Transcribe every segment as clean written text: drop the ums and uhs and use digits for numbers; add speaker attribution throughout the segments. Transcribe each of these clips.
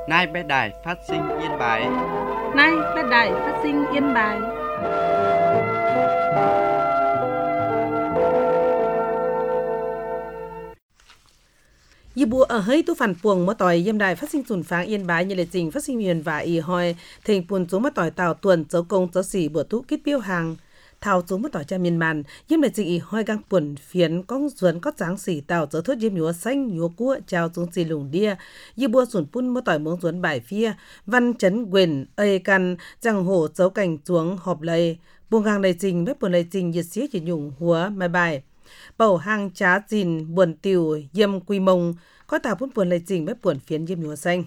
Speaker 1: Nay bé đài phát sinh Yên Bái.
Speaker 2: Nay bé đài phát sinh Yên Bái. Yi bùa ở hơi tu phản puồng mất tỏi yêm đài phát sinh sùn pháng Yên Bái như lệ trình phát sinh miền và y hoi thành puồn số mất tỏi tàu tuần dấu công dấu xỉ bữa thu kít biêu hàng thao số mất tỏi cha miền màn yêm lệ trình y hoi gang puồn phiến con duẩn có dáng xỉ tàu dấu thốt yêm nhúa xanh nhúa cua chào xuống xì lùng đia yi bùa sùn pun mất tỏi muống duẩn bài phia văn chấn quyền ây căn giang hồ dấu cảnh xuống họp lầy buông hàng lệ trình với buồn lệ trình nhiệt xía chỉ nhung húa mai bài bầu hàng trá dìn buồn tiều yêm quy mông có tàu phun buồn lệ trình với buồn phiến yêm nhúa xanh.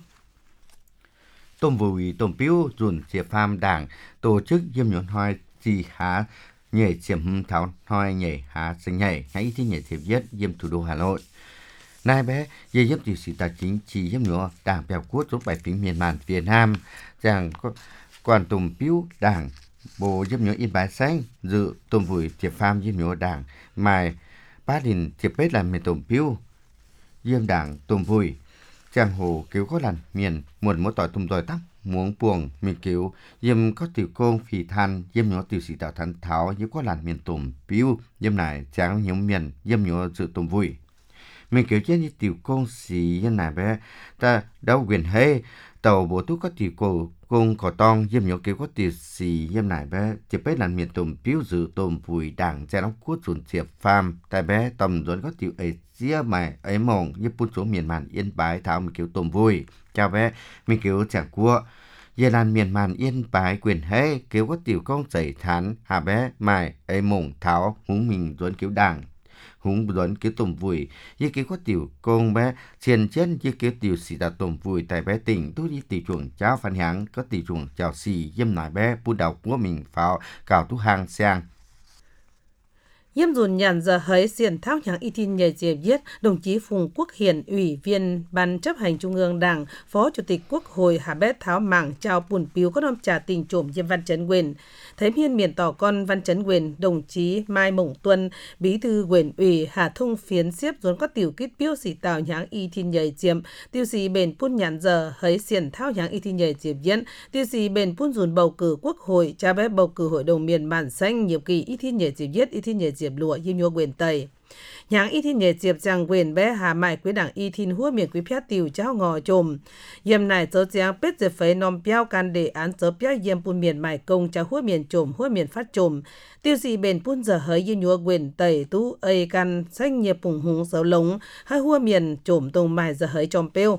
Speaker 1: Tôm vùi tôm piu dùn diệp pham đảng tổ chức yêm nhúa hoi chỉ há nhảy chiếm tháo hoi nhảy há sinh nhảy ngayที่nhảy thiệp viết yêm thủ đô Hà Nội. Nay bé dây yêm tiểu sĩ tài chính chỉ yêm nhúa đảng bèo cuốt xuống bài phím miền màn Việt Nam rằng có quản tôm piu đảng bộ yêm nhúa Yên Bái xanh dự tôm vùi diệp pham yêm nhúa đảng mài ba đình thiệp bết là miền tôm piu yêm đảng tôm vùi giang hồ cứu có lần miền muộn mỗi tỏi tôm tỏi tắc muống puồng miền cứu yêm có tiểu công phì than yêm nhúa tiểu sĩ tạo thắn tháo như có lần miền tôm piu yêm này tráng nhóm miền yêm nhúa dự tôm vùi mình kiểu chết như tiểu công xì yêm này bé ta đâu quyền hay tàu bộ tú có tiểu cổ công cỏ tong yêm nhúa cứu có tiểu xì yêm này bé chỉ biết là miền tôm piu dự tôm vùi đảng che nó cút chuẩn diệp farm tại bé tầm rồi có tiểu ấy chia mày ấy mong như phun xuống miền màn Yên Bái tháo mình kiểu tôm vui chào bé mình kiểu chẳng cua giờ làm miền màn Yên Bái quyền hay kiểu có tiểu công chảy thán hà bé mày ấy mong tháo húng mình rồi kiểu đảng húng rồi kiểu tôm vui như kiểu có tiểu công bé trên chân như kiểu tiểu xì đã tôm vui tại bé tỉnh tôi đi tiểu chuồng cháo phản hãng có tiểu chuồng cháo xì yêm nải bé phun đầu của mình pháo cào tú hàng sang
Speaker 2: Yêm dùn nhàn giờ hấy xiển thao nhãng y tin nhờ dễ viết đồng chí Phùng Quốc Hiển ủy viên ban chấp hành trung ương đảng phó chủ tịch quốc hội hà bét tháo mảng chào bùn piu có nom trà tình trộm yêm văn chấn quyền thấy miên miền tỏ con văn chấn quyền đồng chí Mai Mộng Tuân bí thư quyền ủy hà thông phiến xếp dồn có tiểu kít piu xỉ tào nhãng y tin nhờ diệm tiêu xỉ bền pun nhàn giờ hấy xiển thao nhãng y tin nhờ diệm viết tiêu xỉ bền pun dùn bầu cử quốc hội cha bé bầu cử hội đồng miền màn xanh nhiệm kỳ y tin nhờ diệm viết y tin nhờ diệp lụa yêm nhúa quyền tây nhãng y tin nhẹ diệp rằng quyền bé hà mại quý đảng y tin hua miền quý phép tiểu cháu ngò trồm yêm này dấu giang bết dẹp phấy nom piao can đề án dấu piao yêm pun miền mại công cháu hua miền trồm hua miền phát trồm tiêu gì bền pun giờ hới yêm nhúa quyền tây tú ây can xanh nhiệt phùng hùng dấu lống hai hua miền trồm tông mài giờ hới tròm pêu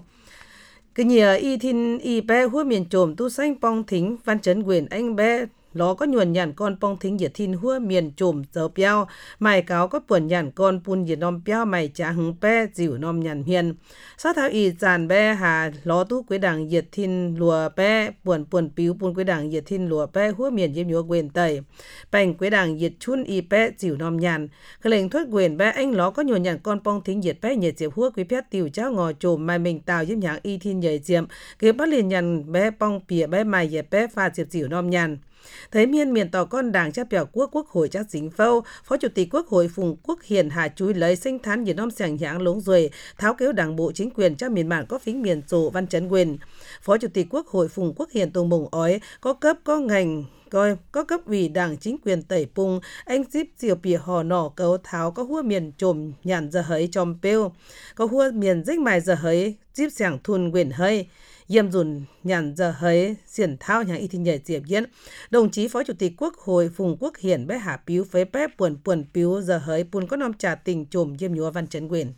Speaker 2: cái nhờ y tin y bé hua miền trồm tu xanh pong thính văn chấn quyền anh bé nó có nhuần nhàn con pong thính diệt thiên hua miền trùm dấu piao mày cáo có buồn nhàn con pun diệt nom piao mày trả hứng pe dịu nom nhàn hiền sát tháo y giàn be hà ló tu quế đảng diệt thiên lùa pe buồn piu pun quế đảng diệt thiên lùa pe hua miền yêm nhúa quyền tây bành quế đảng diệt chun y pe dịu nom nhàn cái lệnh thoát quyền be anh ló có nhuần nhàn con pong thính diệt pe nhiệt diệp hua quý pet tiểu cháu ngò trùm mày mình tào yếm nhàng y thiên nhảy diệm kế bắt liền nhàn be pong pìa be mày diệt pe pha diệp dịu nom nhàn thấy miền tỏ con đảng cha bèo quốc hội chắc dính phâu phó chủ tịch quốc hội Phùng Quốc Hiển hà chúi lấy sinh thán nhiệt nom sàng nhãng lống rồi tháo kéo đảng bộ chính quyền cha miền bản có phính miền sổ văn chấn quyền phó chủ tịch quốc hội Phùng Quốc Hiển tùng mùng ói có cấp có ngành coi có cấp ủy đảng chính quyền tẩy pung anh zip diều bìa hò nỏ cấu tháo có hua miền trồm nhàn giờ hấy chòm pêu có hua miền dích mài giờ hấy zip sảng thun quyền hơi yêm dùn nhàn giờ hấy xiển thao nhàng y tin nhảy diệp viết đồng chí phó chủ tịch quốc hội Phùng Quốc Hiển bé hạ piu phế bé buồn piu giờ hấy pun có nom trà tình trùm yêm nhúa văn chấn quyền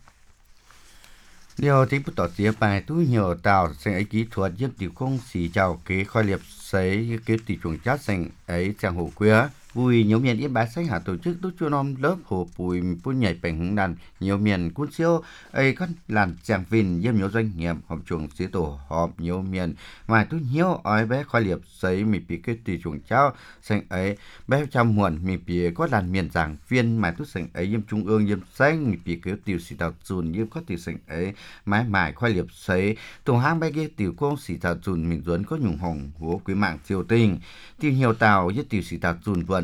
Speaker 1: điều chính tỏ chia bài tu nhiều tàu sinh ấy kỹ thuật yêm tiểu công xì chào kế khoi liệp sấy kế tỷ chuồng chát sinh ấy chàng hồ quê vui nhiều miền Yên Bái xanh hạ tổ chức tốt cho nom lớp hồ bùi phun nhảy bành hứng đàn nhiều miền cuốn siêu ấy con làn chàng vinh yêm nhiều doanh nghiệp họp chuồng xí tổ họp nhiều miền mà tôi nhiều ói bé khoi liệp sấy mì bị cái tỷ chuồng cháo xanh ấy bé trăm muộn mì bị có làn miền giảng viên mà tôi xanh ấy yêm trung ương yêm xanh mì bị cái tiểu xì tàu dùn yêm có tiểu xanh ấy mái mải khoi liệp sấy tổ hang bé kia tiểu công xì tàu dùn mình duấn có nhung hồng của quý mạng triều tình tiểu nhiều tàu với tiểu xì tàu dùn vần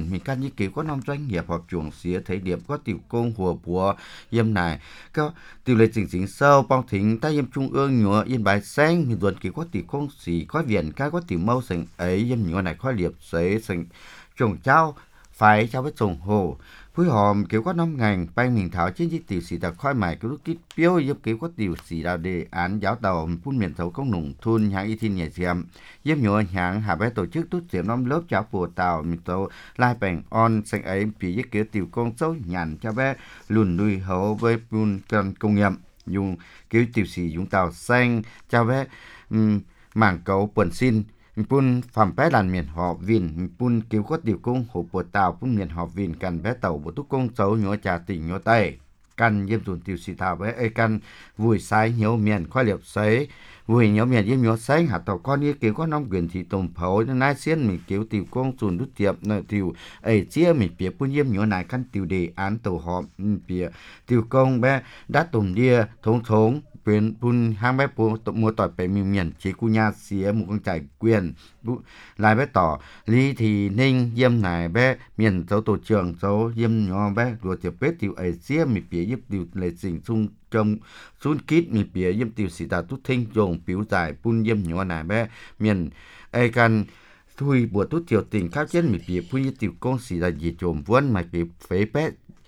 Speaker 1: มีการยึดเกี่ยวก็น้อมdoanh nghiệp họp chuồng xía thấy điểm có tiểu công hùa bùa yếm này có tiểu lệ chỉnh sâu bong thính ta yếm trung ương nhựa yên bài xanh thì tuần kỳ có tiểu công xỉ có viện cái có tiểu mâu sành ấy yếm nhựa này có liệp giấy sành trồng trao phải trao với trồng hồ phối hòm kiểu có năm ngành bay mình thảo trên chiếc tiểu sĩ đặc khoai mài kiểu kít biếu yếm kiểu có tiểu sĩ đào đề án giáo tàu phun miền thấu công nùng thôn hãng y thiên nhẹ xem yếm nhựa hãng hạ bé tổ chức tốt diệm năm lớp giáo phù tàu miền tàu lai bèn on sành ấy vì yếm kiểu tiểu công xấu nhàn cho bé lùn đuôi hậu với phun cần công nghiệp dùng kiểu tiểu sĩ dùng tàu xanh cho bé mảng cấu quần xin pun phẩm bé làn miền họ vin pun kiểu có tiểu công hồ bồ tàu pun miền họ vin cần bé tàu bộ túc công xấu nhớ trà tỉnh nhớ tay cần yếm dùn tiểu sĩ thảo bé cần vùi sai nhớ miền khoai liệp sấy vùi nhớ miền yếm nhớ sấy hạt tàu con như kiểu có năm quyền thì tôm phấu nai xiên mình kiểu tiểu công dùn đút tiệp nơi tiểu ấy chia mình bịa pun yếm nhớ này căn tiểu đề án tàu họ bịa tiểu công bé đã tôm đia thống quyền pun hang béปูmua tỏiไปmiền chỉ cu nhà xía một con trải quyền lại bé tỏ lý thì ninh yếm này bé miền dấu tổ trưởng dấu yếm nhỏ bé rồi tiểu bếp tiểu ấy xía mình bịa yếm tiểu lệ sinh xung trong xuống kít mình bịa yếm tiểu sĩ ta tút thinh dùng biểu giải pun yếm nhỏ này bé miền ai can thui bùa tút tiểu tình khác chết mình bịa pun yếm tiểu công sĩ là gì trộm vốn mà bịa phế bé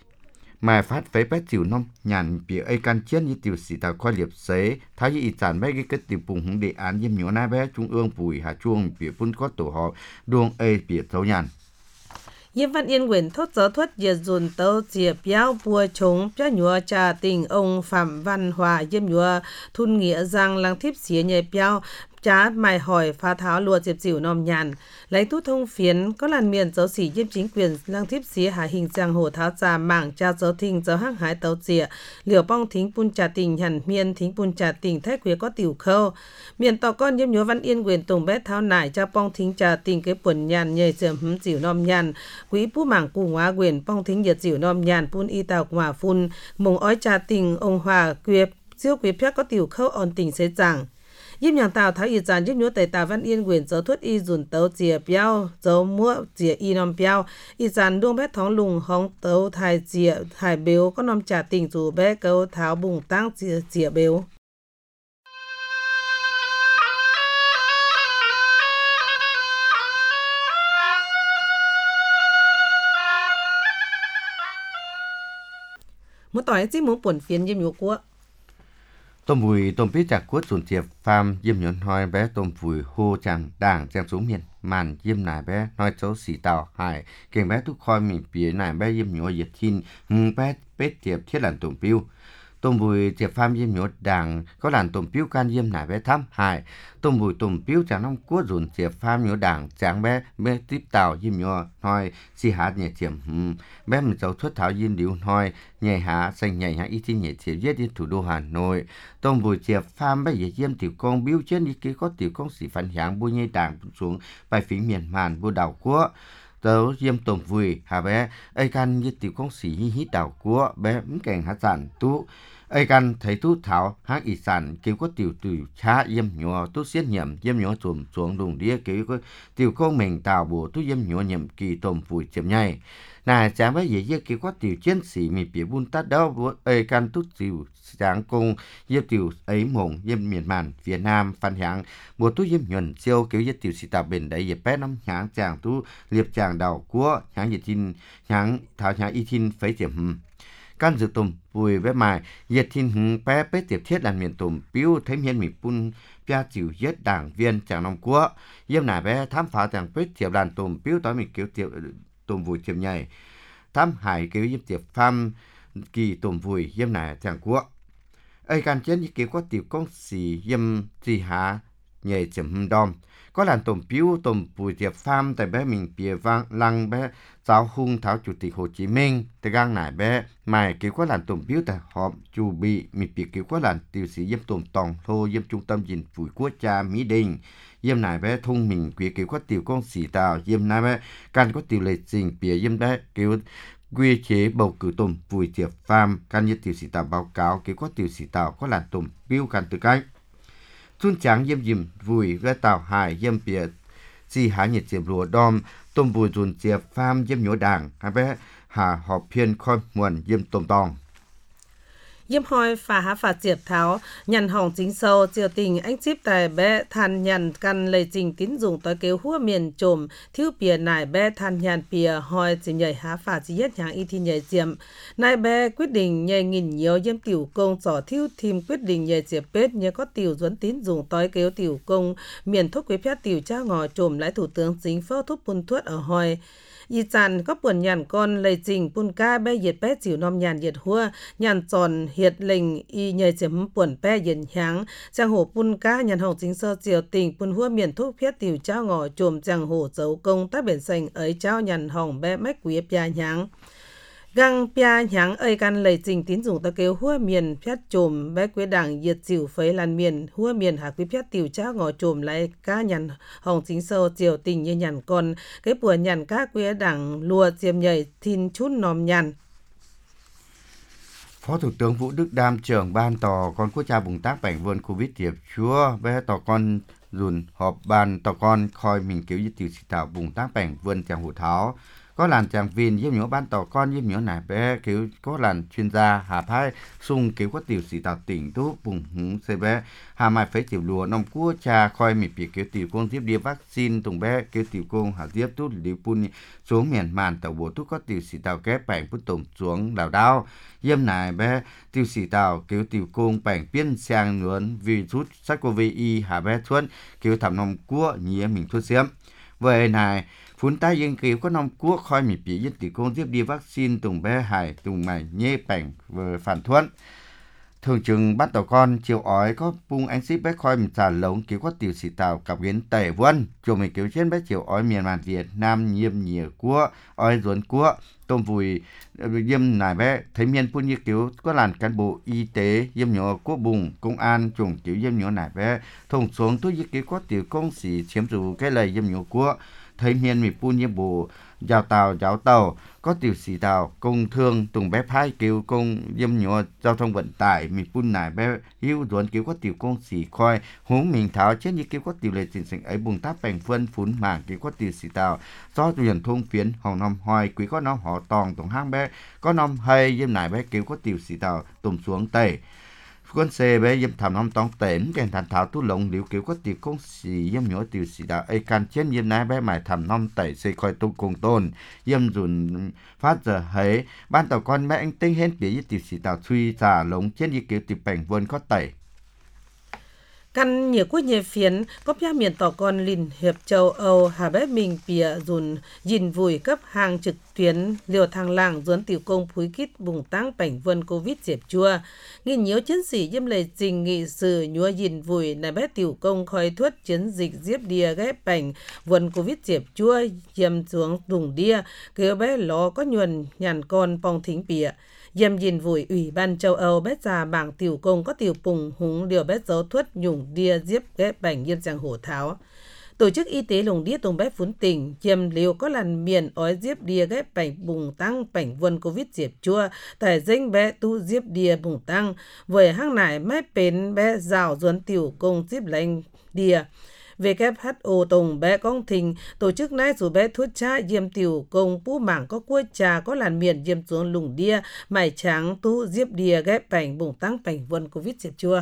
Speaker 1: mà phát phế bé tiểu nông nhàn bịa ai can chiến như tiểu sĩ ta khoai liệp sấy thái như ý sản bé cái tiểu bùng hùng đề án yếm nhỏ này bé trung ương bùi hà chuông bịa pun có tổ họ đuông ai bịa thấu nhàn
Speaker 2: Yếm Văn Yên quyền thốt gió thuật diệt dùn tâu diệp béo bùa chống cho nhúa trà tình ông Phạm Văn Hòa yếm nhúa thun nghĩa rằng lăng thiếp xía nhẹ béo chá mài hỏi phá tháo lùa diệp dịu nòm nhàn lấy thu thông phiến có làn miền dấu sĩ yếm chính quyền lăng thiếp xía hạ hình giang hồ tháo trà mảng cha dấu thinh dấu hăng hái tàu dịa liều bong thính pun trà tình hẳn miền thính pun trà tình thái khuya có tiểu khâu miền tỏ con yếm nhúa Văn Yên quyền tùng bé tháo nải cha bong thính trà tình cái quần nhàn nhẹ dườm hấm dịu nòm nhàn quý pu mảng cù hóa quyền bong thính diệt dịu nòm nhàn pun y tàu hòa phun mùng ói trà tình ông Hòa quyệp siêu quyệp phép có tiểu khâu on tình sẽ chẳng yếm nhàng tàu tháo y giàn yếm nhúa tẩy tàu Văn Yên quyền dấu thuất y dùn tấu dìa béo dấu mua dìa y nòm béo y giàn đuông bé thóng lùng hóng tấu thải dìa thải béo có nòm trả tình dù bé câu tháo bùng tăng dìa béo một tỏi chỉ muốn buồn phiền yếm nhúa của
Speaker 1: tôm vùi tôm pít chặt cuốt sùn tiệp farm yếm nhọn hoi bé tôm vùi hô chẳng đảng chẳng xuống miền màn yếm nải bé nói xấu xỉ tàu hải kèm bé thúc khoi mình bìa nải bé yếm nhọn diệt thiên bé pết tiệp thiết làn tôm piu tôm vùi tiệp farm yếm nhọn đảng có làn tôm piu can yếm nải bé thăm hải tôm vùi tôm piu chẳng nông cuốt sùn tiệp farm nhọn đảng chẳng bé tiếp tàu yếm nhọn hoi xì hạt nhẹ tiệm bé mình giàu thuốc thảo yếm điếu hoi nhảy hạ xanh nhảy hạ ít thiên nhảy tiệp viết đi thủ đô Hà Nội tôm vùi tiệp farm bé yếm tiểu công biếu trên đi kia có tiểu công sĩ phản hạng bùi nhây đảng xuống bài phí miền màn bùa đảo của tớ yếm tôm vùi hà bé ai can như tiểu công sĩ hít đảo của bé kèn hạ sản tú ai can thấy tú thảo hát ý sản kêu có tiểu cha yếm nhỏ tú xiết nhậm yếm nhỏ trùm xuống đùng đĩa kêu có tiểu công mình tàu bùa tú yếm nhỏ nhậm kỳ tôm vùi chậm nhảy nà chàng bé dễ kêu có tiểu chiến sĩ mình bị buôn tát đâu ai can tú tiểu sáng công yếm tiểu ấy mộng yếm miền màn Việt Nam phản hạng một tú yếm nhuận siêu kiểu yếm tiểu sĩ tàu bền đấy yếm bé năm hạng chàng tú liệp chàng đảo của hạng yếm tin hạng thảo hạng y tin phấy tiệm can dự tôm vùi bé mài yết tin bé bé tiệp thiết làm miền tôm piu thấy miền mình pun pia chịu yết đảng viên chàng năm của yếm nải bé thám phá chàng bé tiệp đàn tôm piu tối mình kiểu tiệp tôm vùi tiệp nhảy thám hải kiểu yếm tiệp farm kỳ tôm vùi yếm nải chàng của ai can chiến như kiểu có tiểu công sĩ yếm gì hả nhảy chấm đom có làn tôm piu tôm vùi tiệp farm tại bé mình bìa vang lăng bé giáo hung thảo chủ tịch Hồ Chí Minh tại gang nải bé mày kiểu có làn tôm piu tại họp chủ bị mình bìa kiểu có làn tiểu sĩ yếm tôm tòng thô yếm trung tâm gìn phủi quốc gia Mỹ Đình yếm nải bé thung mình kiểu có tiểu công sĩ tàu yếm nải bé can có tiểu lệ trình bìa yếm bé kiểu quy chế bầu cử tôm vùi tiệp farm can như tiểu sĩ tàu báo cáo kiểu có tiểu sĩ tàu có làn tôm piu can từ cách xuân trắng yếm vùi với tàu hải yếm bìa จีหาเหยียดเจียบรัวดอมต้มบูจุนเจียบฟาร์มเยี่ยมหยวด่างหาไปหาหอบเพียนคอยมวนเยี่ยมตมตอง
Speaker 2: Diêm hoi phá há phá diệp tháo, nhận hỏng chính sâu, chiều tình anh chip tài bé than nhận căn lây trình tín dụng tới kêu hua miền trồm, thiếu bìa nải bé than nhận bìa hoi chỉ nhảy há phá chỉ nhất nhàng y thi nhảy diệm. Nải bé quyết định nhảy nghìn nhiều diêm tiểu công sỏ thiếu thêm quyết định nhảy diệp bết nhớ có tiểu duấn tín dụng tới kêu tiểu công, miền thuốc quế phép tiểu cha ngò trồm lại thủ tướng chính phó thuốc bùn thuất ở hoi. Y chàn có buồn nhàn con lây trình bùn ca bé diệt bé chịu nom nhàn diệt hua nhàn tròn hiệt lệnh y nhảy chấm buồn bé diệt nháng chàng hổ bùn ca nhàn hồng chính sơ chiều tình bùn hua miền thuốc phép tiểu trao ngõ trồm chàng hổ dấu công tác biển xanh ấy trao nhàn hồng bé mách quý bia nháng găng pia nháng ơi căn lầy trình tín dụng ta kêu hua miền phét trồm bé quế đảng diệt chịu phấy lan miền hua miền hạ quý phét tiểu trá ngõ trồm lại cá nhằn hồng chính sâu chiều tình như nhằn con cái bùa nhằn cá quế đảng lùa chiêm nhảy thìn chút nòm nhằn.
Speaker 1: Phó Thủ tướng Vũ Đức Đam trưởng ban tò con quốc gia bùng tác bệnh vườn Covid tiệp chúa bé tò con dùn họp ban tò con khoi mình cứu tiểu sĩ tạo bùng tác bệnh vườn chàng hủ tháo có làn chàng viên giúp nhớ ban tò con giúp nhớ nải bé cứu có làn chuyên gia hà phai sung cứu có tiểu sĩ tạo tỉnh tú bùng hứng xe bé hà mai phế tiểu lùa nông quốc cha khoi mình bị cứu tiểu công tiếp đi vaccine tùng bé cứu tiểu công hà tiếp tú liều pun xuống miền màn tàu bộ tú có tiểu sĩ tạo kép bệnh bút tổng xuống đào đao yếm nải bé tiểu sĩ tạo cứu tiểu công bệnh biên sang nguồn virus SARS-CoV-2 hà bé thuận cứu thảm nông quốc nhía mình thuốc xiêm vậy này phun tai dân cứu có nông quốc khoi mì bị dân tiểu công tiếp đi vaccine tùng bé hải tùng mày nhê bệnh vừa phản thuận thường chừng bắt tàu con chiều ói có bung anh ship bé khoi mì trả lống cứu có tiểu sĩ tạo cặp kiến tẩy vân chùa mì cứu trên bé chiều ói miền màn Việt Nam nhiêm nhiều quốc ói ruốn quốc tôm vùi diêm nải bé thấy miền phun như cứu có làn cán bộ y tế diêm nhỏ quốc bùng công an trùng cứu diêm nhỏ nải bé thông xuống tôi như cứu có tiểu công sĩ chiếm dù cái lời diêm nhỏ quốc thấy miền mì phun như bộ giáo tàu có tiểu sĩ tàu công thương tùng bé phái cứu công diêm nhỏ giao thông vận tải mì phun nải bé hưu ruốn cứu có tiểu công sĩ khoi huống mình tháo chết như cứu có tiểu lệ trình sinh ấy bùng tác bành phân phun mảng cứu có tiểu sĩ tàu do tuyển thông phiến hồng năm hoài quý có năm họ tòng tổng hang bé có năm hay diêm nải bé cứu có tiểu sĩ tàu tùng xuống tẩy quân xe bé diêm thảm năm tòng tển kèn thản tháo tu lồng liều cứu có tiểu công sĩ diêm nhỏ tiểu sĩ tàu ấy can chết diêm nải bé mải thảm năm tẩy xây coi tung cùng tôn diêm dùn phát giờ hấy ban tàu con mẹ anh tinh hết bị tiểu sĩ tàu truy trả lồng chết như cứu tiểu bành vươn có tẩy
Speaker 2: căn nhiều quốc nhẹ phiến có phía miền tỏ con Liên hiệp châu Âu hà bé mình bìa dùn dìn vùi cấp hàng trực tuyến liều thang làng duốn tiểu công phúi kít bùng tăng bệnh vân Covid diệp chua nghìn nhiều chiến sĩ diêm lệ trình nghị sự nhua dìn vùi này bé tiểu công khói thuất chiến dịch diếp đìa ghép bệnh vân Covid diệp chua diêm xuống đùng đia kêu bé ló có nhuần nhàn con pong thính bìa Diêm dìn vùi Ủy ban châu Âu bét già bảng tiểu công có tiểu pùng húng điều bét dấu thuất nhủng đia diếp ghép bảnh diêm giang hổ tháo. Tổ chức y tế lồng đĩa tùng bét phún tỉnh diêm liều có làn miền ói diếp đia ghép bảnh bùng tăng bảnh vân Covid diệp chua tại danh bé tu diếp đia bùng tăng với hang nải mép bến bé rào duấn tiểu công diếp lành đia. WHO tổng bé công thình tổ chức nay dù bé thuốc cha diêm tiểu công pu mảng có cua trà có làn miền diêm xuống lùng đia mải trắng tu diếp đia ghép bảnh bùng tăng bảnh vân Covid diệp chua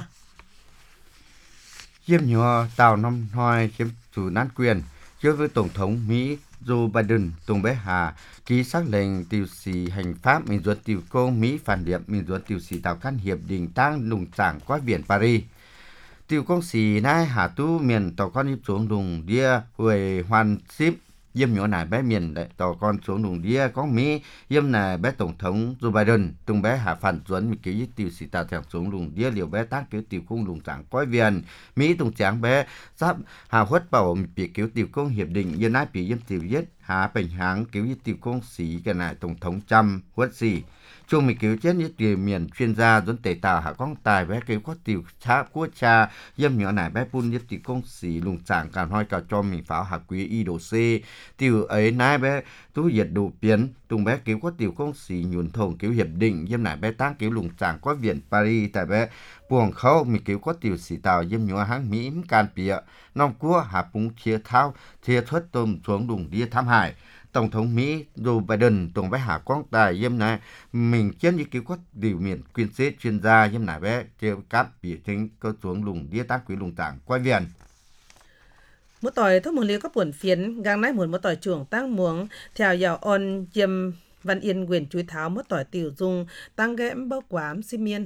Speaker 1: diêm nhỏ tàu năm hoài chiếm chủ nán quyền trước với tổng thống Mỹ Joe Biden tổng bé hà ký xác lệnh tiểu sĩ hành pháp mình ruột tiểu công Mỹ phản điểm mình ruột tiểu sĩ tạo can hiệp định tăng lùng chẳng qua biển Paris tiểu công sĩ nay hà tu miền tàu con đi xuống đùng đia về hoàn ship diêm nhỏ này bé miền tàu con xuống đùng đia có Mỹ diêm này bé tổng thống Joe Biden tung bé hà phản duẩn mình ký tiểu sĩ tạo theo xuống đùng đia liều bé tác cứu tiểu công đùng chẳng coi viền Mỹ tung tráng bé sắp hà huất bảo bị cứu tiểu công hiệp định yên ái bị diêm tiểu giết hà bình háng cứu tiểu công sĩ cái này tổng thống Trump huất gì chung mình cứu chết những tiền miền chuyên gia dẫn tề tàu hạ con tài bé cứu có tiểu cha quốc cha diêm nhỏ này bé phun những tiểu công sĩ lùng chẳng càng hoi cả cho mình pháo hạ quý y đồ c tiểu ấy nái bé tú diệt đủ biến tung bé cứu có tiểu công sĩ nhuận thồng cứu hiệp định diêm này bé tác cứu lùng chẳng có viện Paris tại bé buồng khâuมีkiểu có tiểu sĩ tàu yếm nhúa háng mỹ can bịa nòng cua hạ búng chia thao chia thoát tôm xuống đùng đi tham hại Tổng thống Mỹ Joe Biden tổng với hạ quang tài yếm này mình chiến như kiểu có điều miền quyên xế chuyên gia yếm nải bé chia cắt bị chính có xuống đùng đi tác quý lùng tảng quay viện
Speaker 2: một tỏi thúc một liều các buồn phiến gang nái một tỏi chuồng tăng muống theo dạo on yếm Văn Yên quyền chuối tháo một tỏi tiểu dung tăng ghém bốc quám xi miên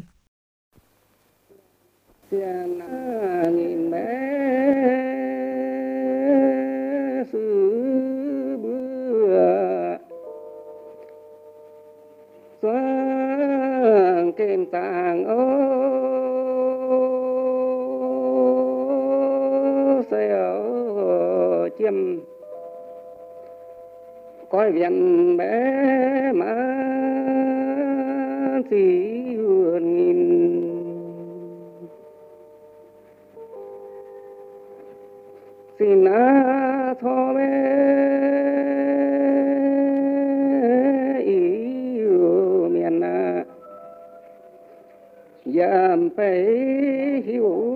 Speaker 3: nghìn bé xứ bữa xoang kềm tàng ô xèo chiêm coi viện bé mà chỉ nghìn xin thọ bé yêu miền giảm phải hiểu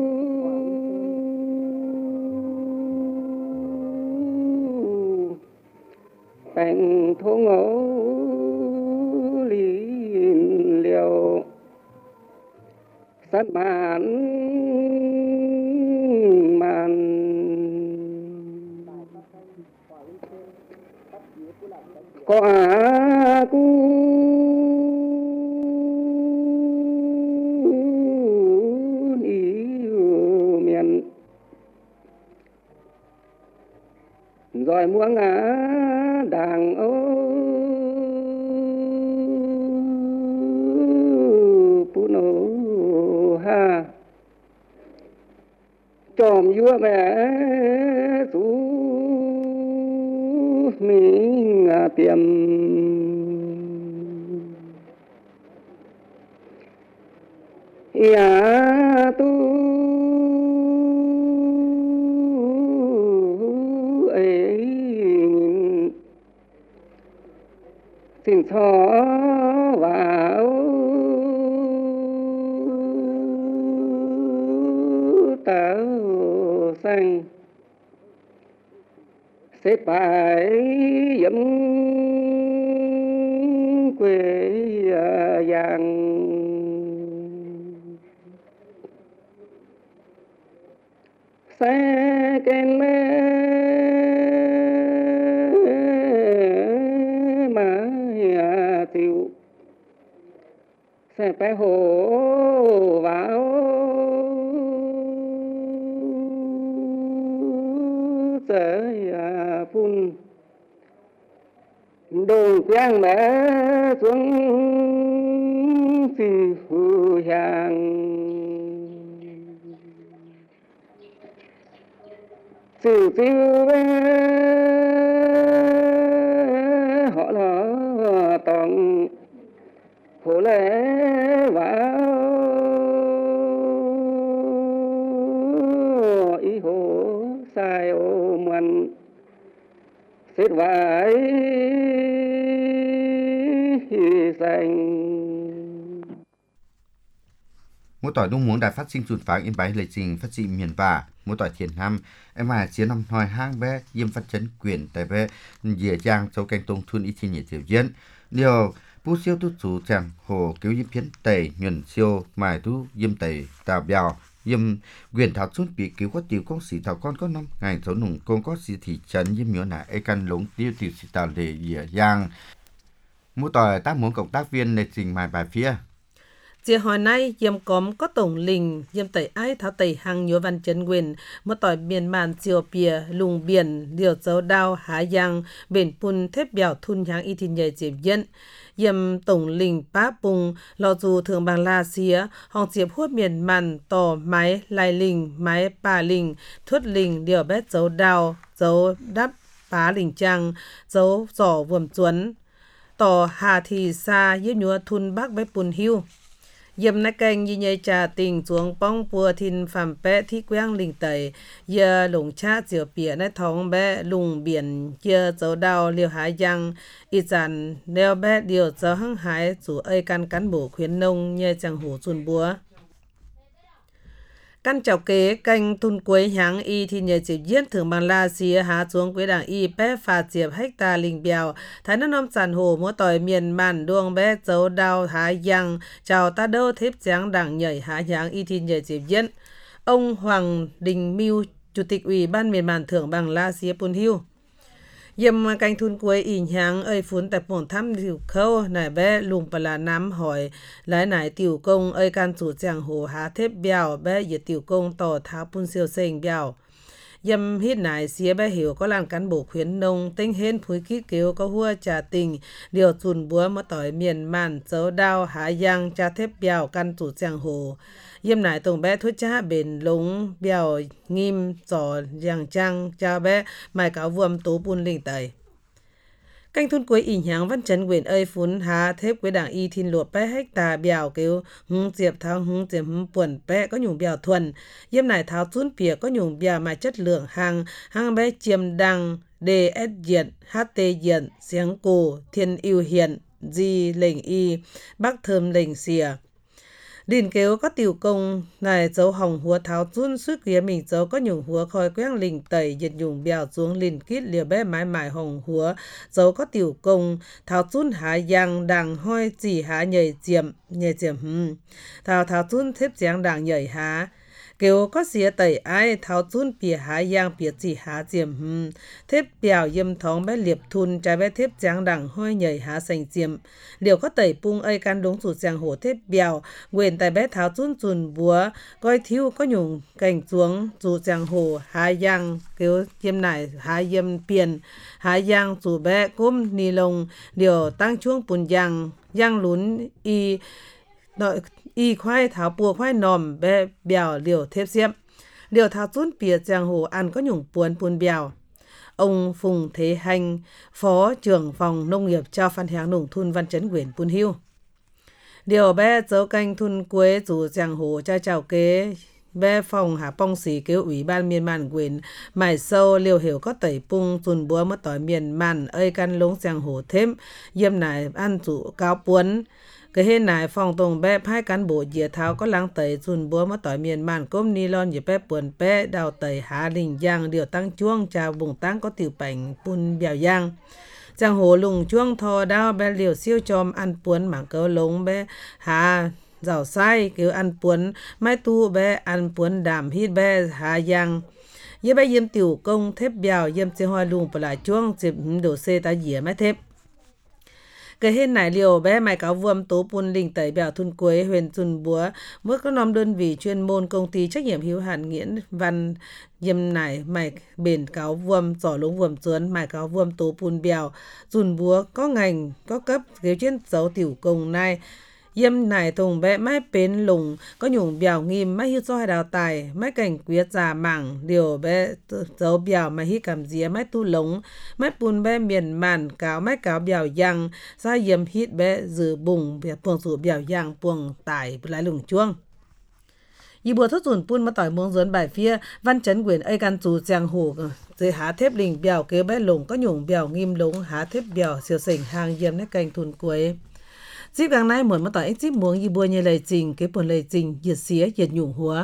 Speaker 3: bèn thô ngô liền liều sát màn có cu yêu miền rồi muốn đàng ô puno ha chòm vua mẹ chú mình tiệm ya tu ấy xin cho vào tao xanh xếp bài dẫm quê vàng xe kèn mê mà tiêu xe bé hồ vào trời phun đồn quang mẹ xuống phi hư hàng sự phiêu bé họ là toàn khổ lẽ vào ý hồ sai ô muôn xếp vải xanh
Speaker 1: mỗi tỏi đông muốn đài phát sinh truyền phá in bài lịch trình phát sinh miền bà mỗi tỏi thiền nam em chiến năm nói hang bé yêm phát chấn quyền tại bé dìa giang châu canh tông thun ý thiên nhiệt tiểu diễn điều bút siêu tu chủ chẳng hồ cứu yêm phiến tẩy nhuận siêu mài tu yêm tẩy tào bèo yêm quyền thảo xuất bị cứu có tiểu công sĩ thảo con có năm ngày số nùng công có sĩ thị trấn yêm nhớ nà ai căn lống tiêu tiểu sĩ tào để dìa giang mỗi tỏi tác muốn cộng tác viên lịch trình mài bài phía
Speaker 2: Chiều hồi nay, yếm cóm có tổng lình, yếm tẩy ai tháo tẩy hàng nhớ văn chân quyền, một tỏi miền màn chiều bìa, lùng biển, điều dấu đao, há giang, bền pun thép bèo thun hàng y thìn nhảy dịp dân. Yếm tổng lình bá bùng, lò dù thường bằng la xía, hòng chiếp hút miền màn, tỏ máy, lai lình, máy bà lình, thuất lình, điều bét dấu đao, dấu đắp, bá lình trăng, dấu giỏ vườm chuấn, tỏ hà thì xa, yếp nhúa thun bác bếp bùn hưu. Yếm nãy kênh như nhây trà tình xuống bóng bùa thìn phạm bé thi quang linh tẩy, yơ lùng cha diệu bìa nãy thóng bé lùng biển, yơ dấu đào liều hái giang, y dàn neo bé điều dấu hăng hái dù ơi căn cán bổ khuyến nông nhây chẳng hủ dùn búa. căn chào kế canh thun quấy háng y thì nhờ chỉ giết thường bằng la xìa há xuống quế đảng y bé phà chiệp hecta linh bèo thái nó nôm sàn hồ múa tỏi miền màn đuông bé dấu đao há yang chào ta đô thếp tráng đảng nhảy há háng y thì nhờ chỉ giết. Ông Hoàng Đình Mưu, Chủ tịch Ủy ban miền màn thưởng bằng la xìa Pun Hiu yếm canh thun quấy ỉn háng ơi phun tại bổn thăm tiểu khâu nải bé lùng bà là nám hỏi lái nải tiểu công ơi can chủ chàng hồ há thép bèo bé dệt tiểu công tỏ tháo pun siêu sinh bèo yếm hít nải xía bé hiểu có làm cán bộ khuyến nông tinh hên phúi kít kêu có hua trà tình điều chùn búa mất tỏi miền màn dấu đao há giang cha thép bèo can chủ chàng hồ yếm nải tổng bé thuốc cha bền lúng bèo nghiêm giỏ giang trang cha bé mài cáo vuông tố bun linh tẩy canh thun cuối ỉn háng văn chấn quyền ơi phun há thép quế đảng y thiên luộc bé hecta bèo kêu hung diệp tháo hung diệp buồn bé có nhung bèo thuần yếm nải tháo chun pìa có nhung bèo mà chất lượng hàng bé chiêm đăng DS diện HT diện xiếng cổ thiên yêu hiện di lệnh y bắc thơm lệnh xìa đình kêu có tiểu công này dấu hồng húa tháo chun suốt kia mình dấu có nhung húa khói quang lình tẩy dịch nhung bèo xuống lìn kít liều bé mái mái hồng húa dấu có tiểu công tháo chun há giang đằng hoi chỉ há nhảy chiêm tháo chun thép giang đằng nhảy há kêu có xía tẩy ai tháo chun pìa há giang pìa chỉ há chiêm thép bèo yếm thóng bé liệp thun trái bé thép giang đằng hoi nhảy há sành chiêm liều có tẩy pung ơi can đúng chủ giang hổ thép bèo quyền tại bé tháo chun chùn búa coi thiếu có nhung cảnh xuống chủ giang hồ há giang kêu yếm nải há yếm piền há giang chủ bé cốm ni lông liều tăng chuông pun giang lún y khoai tháo bùa khoai nòm bé bèo liều thép xiêm liều tháo chun pìa giang hồ ăn có nhung pun bèo. Ông Phùng Thế Hành, Phó trưởng phòng nông nghiệp trao phan háng nông thôn văn chấn huyện Pun Hiu. Điều bé dấu canh thun quế chủ giang hồ cha chào kế bé phòng hạ pong xỉ kêu ủy ban miền màn huyện mải sâu liều hiểu có tẩy pung chùn búa mất tỏi miền màn ơi căn lống giang hồ thêm yếm nải ăn chủ cao puấn cái hên nải phòng tông bé hai cán bộ dìa tháo có lăng tẩy chùn búa mất tỏi miền màn cốm ni lon dìa bé buồn bé đào tẩy há linh giang điều tăng chuông chào bùng tăng có tiểu bảnh pun bèo giang giang hồ lùng chuông thò đao bé liều siêu chom ăn puấn mảng cấu lống bé há giàu sai kêu ăn puấn mai tu bé ăn puấn đàm hít bé há giang yếm bé yếm tiểu công thép bèo yếm xe hoa lùng và lại chuông dịp đổ xe ta dìa mai thép cái hên nải liều bé mày cáo vuông tố pun linh tẩy bèo thun quế huyền chùn búa mỗi có nom đơn vị chuyên môn công ty trách nhiệm hữu hạn Nghiễn Văn yếm nải mày bền cáo vuông giỏ lúng vuông chuốn mày cáo vuông tố pun bèo chùn búa có ngành có cấp kêu trên dấu tiểu công này yếm nải thùng bé mái bến lùng có nhung bèo nghiêm mái hít roi đào tài mái cảnh quyết già mảng điều bé dấu bèo mái hít cảm día mái tu lống mái pun bé miền màn cáo mái cáo bèo yang ra yếm hít bé dự bùng bé buông sủ bèo yang buông tải lại lùng chuông y bùa thốt dùn pun mà tỏi muông dớn bài phía văn chấn quyền ơi can chủ giang hồ dưới há thép lình bèo kế bé lùng có nhung bèo nghiêm lống há thép bèo siêu sỉnh hàng yếm nét canh thun cuối dịp gang nay muốn mà tỏi dịp muông y bùa như lời trình cái buồn lời trình diệt xía diệt nhung húa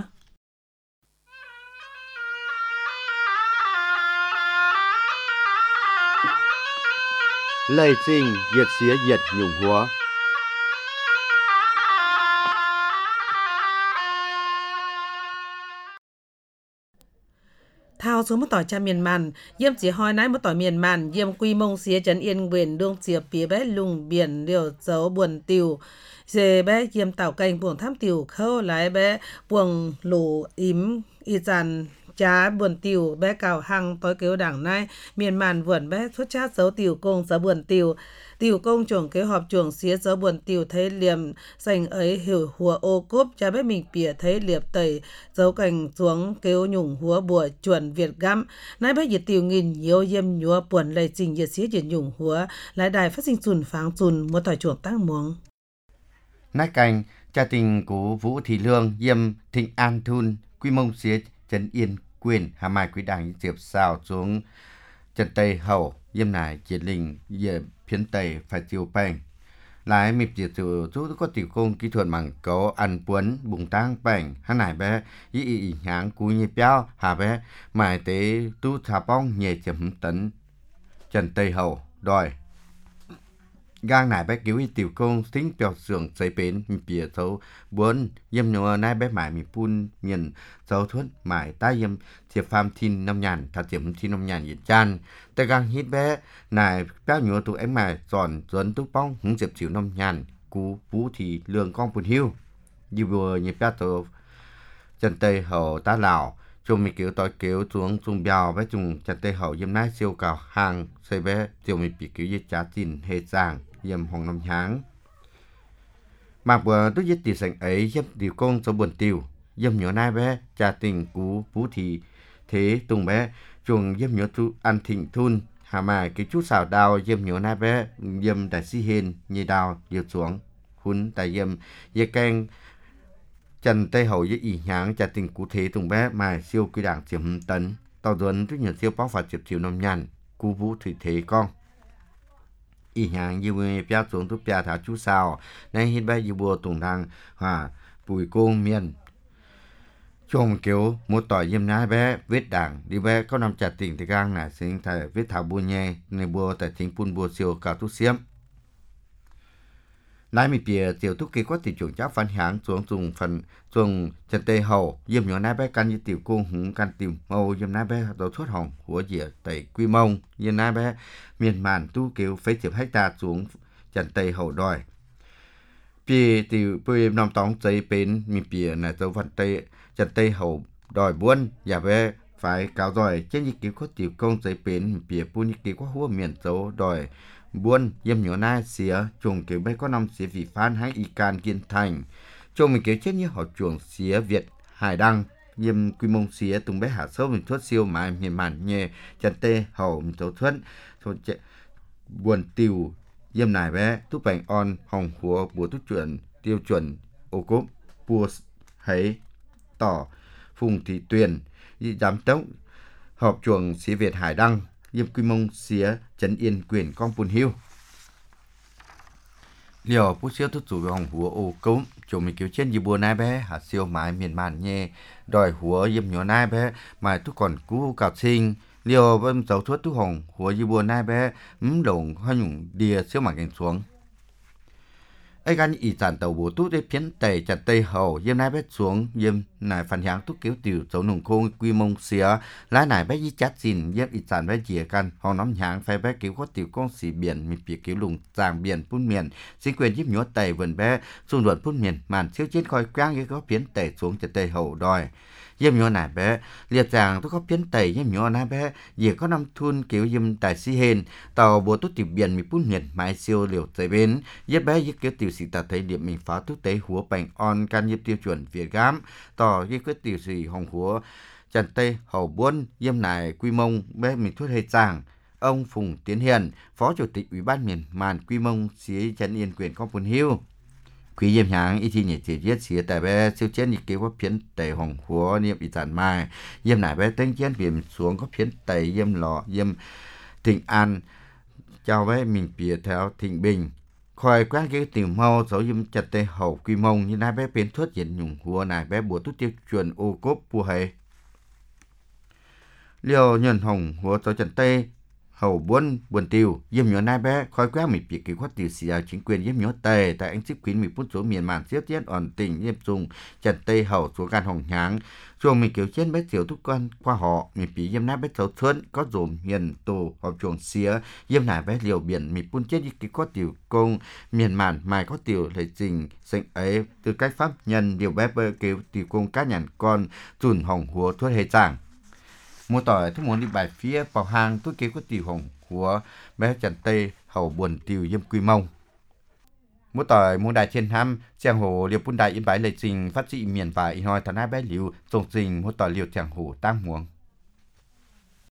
Speaker 1: lời trình diệt xía diệt nhung húa.
Speaker 2: thao xuống một tỏi cha miền màn yếm chỉ hoi nái một tỏi miền màn yếm quy mông xía trấn yên quyền đương chia phía bé lùng biển điều dấu buồn tiều dề bé yếm tảo cành buồng tham tiều khâu lái bé buồng lù ím y dàn chá buồn tiều bé cào hăng tối kêu đảng nai miền màn vườn bé xuất chát dấu tiều công dấu buồn tiều công trưởng kế họp trưởng xía dấu buồn tiều thấy liềm sành ấy hiểu hùa ô cốp cha bé mình pìa thấy liệp tẩy dấu cành xuống kêu nhung húa bùa chuẩn Việt găm nãy bé diệt tiều nghìn nhiều yêm nhúa buồn lầy trình diệt xía diệt nhung húa lại đài phát sinh chùn pháng chùn một tỏi chuồng tăng muống
Speaker 1: nái cành cha tình của Vũ Thị Lương yêm Thịnh An Thun quy mông xía trấn Yên quyền hà mai quý đảng diệp xào xuống trần tây hậu yêm nải triệt linh về phiến tây phải chiều bành lại mịp diệt từ chú có tiểu công kỹ thuật bằng cấu ăn cuốn bùng tăng bảnh hắn này bé ý nháng cú nhịp béo hà bé mài tế tu thả bong nhẹ chấm tấn trần tây hậu đòi gang này bé cứu tiểu công tính bèo sưởng xây bến bìa thấu bốn yếm nhua nai bé mải mì pun miền dấu thuốc mải tai yếm thiệp phàm thiên năm nhàn thà tiệm thiên năm nhàn yết chanแต่gang hít bé này béo nhua tụ em mải giòn dẫn tụ bong hứng diệp chịu năm nhàn cú phú thì lường con bùn hiu như vừa nhịp béo tụ trần tây hậu ta lào chung mi kiểu tỏi kiểu xuống chung bèo với chung trần tây hậu yếm nai siêu cào hàng xây bé chiều mi bị kiểu yết trả tin hệ giang yếm hồng năm tháng mà vừa tôi giết tiền sành ấy yếm điều công cho buồn tiêu yếm nhỏ nai bé trả tình cú phú thì thế tung bé chuồng yếm nhỏ tu ăn thịnh thun hà mà cái chút xào đào yếm nhỏ nai bé yếm đại si hên như đào điều xuống hun tại yếm yết canh trần tây hậu với ý nháng trả tình cụ thể tung bé mà siêu quy đảng chiếm tấn tàu duẩn rất nhiều siêu bóc và chiếm chiều năm nhàn cú vũ thủy thế con ý nháng như vừa bia xuống túp bia thả chú sao nay hiện bây giờ bùa tùng đăng hòa bùi cung miền chồng kiểu một tỏi yếm nái bé viết đảng đi bé có nằm trả tình thì gang là sinh thầy viết thảo bùa nhẹ này bùa tại chính pun bùa siêu cả tu xiêm nãy mi bìa tiểu thúc kỳ có thị trường chắc phản hãng xuống dùng phần dùng trần tây hậu yếm nhỏ nái bé căn như tiểu cung hứng căn tiểu màu yếm nái bé đầu thuốc hỏng của dĩa tẩy quy mông yếm nái bé miền màn tu kiểu phế chịu hecta xuống trần tây hậu đòi bìa tiểu bìa nằm tóng giấy bến mi bìa là dấu vận tây trần tây hậu đòi buôn giả bé phải cáo giỏi trên như kiểu có tiểu công giấy bến mi bìa bu như kiểu có húa miền dấu đòi buôn yếm nhỏ nai xía chuồng kiểu bé có năm xía vị phan hay y can kiên thành chuồng mình kiểu chết như họ chuồng xía Việt Hải Đăng yếm quy mông xía tung bé hạ sâu mình thuốc siêu mà miền màn nhẹ trần tê hậu mình tấu thuận thôi buồn tiêu yếm này bé túc bành on hồng húa bùa túc chuẩn tiêu chuẩn ô cốp bùa hấy tỏ phùng thị tuyền y giám tốc họp chuồng xía Việt Hải Đăng yếm quy mông xía trấn yên quyền con bùn hiu liều bút siêu thức chủ về hồng húa ô cống chỗ mình kiểu trên như bùa nai bé hạt siêu mái miền màn nhẹ đòi húa yếm nhỏ nai bé mà tu còn cú cào sinh liều bên dấu thuốc tu hồng húa như bùa nai bé đồng hoa nhung đìa siêu mảng cảnh xuống ấy gan ý sản tàu bố tút để phiến tẩy chặt tây hậu yếm nai bé xuống yếm nài phản hãng tút kiểu tiểu dấu nồng khô quy mông xía lá nài bé y chát xin yếm ý sản bé chìa căn hòn nắm nháng phải bé kiểu có tiểu con xỉ biển mình bị kiểu lùng giàng biển phun miền chính quyền yếm nhúa tẩy vườn bé xung đột phun miền màn chiếu chiến khói quang như có phiến tẩy xuống chặt tây hậu đòi yếm nhỏ nài bé liệt giàng tôi có phiến tẩy yếm nhỏ nài bé dìa có năm thun kiểu yếm đại si hên tàu bố tút tiểu biển mình phun miền mái siêu liều tới bến yếm bé yếm kiểu tiểu sĩ ta thấy điểm mình phá tút tế húa bành on can yếm tiêu chuẩn Việt Gám tỏ yếm quyết tiểu sĩ hồng húa trần tây hậu buôn yếm nài quy mông bé mình thuốc hệ giàng ông Phùng Tiến Hiền phó chủ tịch ủy ban miền màn quy mông xí trấn yên quyền con bùn hiu quý yếm háng y thi nhị chỉ viết xía tại bé siêu chiến nhị kế có phiến tẩy hồng húa niệm y sản mai yếm nài bé tên chiến viêm xuống có phiến tẩy yếm lọ yếm thịnh an chào bé mình bìa theo thịnh bình khỏi quán cái tìm mau dấu yếm chặt tây hậu quy mông như nai bé biến thuốc diện nhung húa nài bé bùa tút tiêu chuẩn ô cốp bùa hệ liều nhận hồng húa dấu chặt tây hậu buôn buồn tiêu yếm nhỏ nai bé khỏi quán mình bị kỳ quát tiêu xìa chính quyền yếm nhỏ tây tại anh ship quyến mình phút số miền màn siết tiết ổn tình yếm dùng chặt tây hậu số gan hồng nháng chuồng mình kiểu trên bé chiều thúc con qua họ mình bị yếm nai bé thấu thuận có dồn miền tổ họp chuồng xía yếm nai bé liều biển mình phun chết như kỳ quát tiêu công miền màn mai có tiêu lấy trình sinh ấy từ cách pháp nhân điều bé bơ kiểu tiêu công cá nhàn con chùn hồng húa thuốc hệ giảng mua tỏi thức muốn đi bài phía vào hang tôi kêu có tiêu hồng của bé trần tây hậu buồn tiêu yếm quy mông mua tỏi mua đài trên ham giang hồ liều bún đài yên bái lệ trình phát trị miền và in hoi thằng hai bé liều tổng trình mua tỏi liều giang hồ tăng muống